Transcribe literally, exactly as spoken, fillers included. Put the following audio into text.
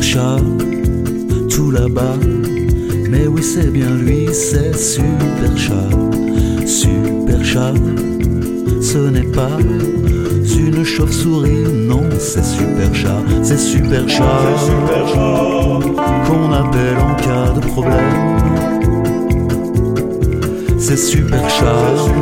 chat, tout là-bas. Mais oui, c'est bien lui, c'est Super Chat. Super Chat, ce n'est pas une chauve-souris, non, c'est Super Chat. C'est Super Chat, Super Chat qu'on appelle en cas de problème. C'est Super Chat,